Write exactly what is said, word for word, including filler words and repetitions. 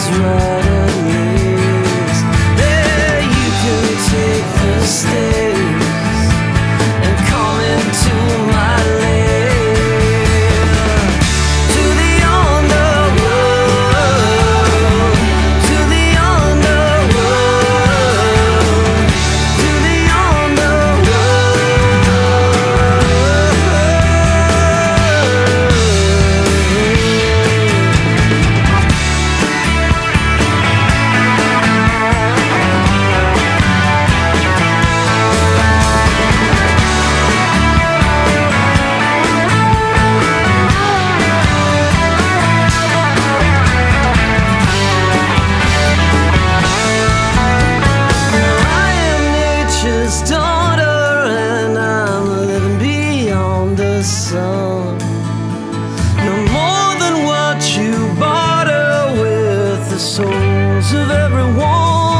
is right at least. There you can take the stairs and come into my lair. To the underworld, to the underworld, to the daughter, and I'm living beyond the sun. No more than what you barter with the souls of everyone.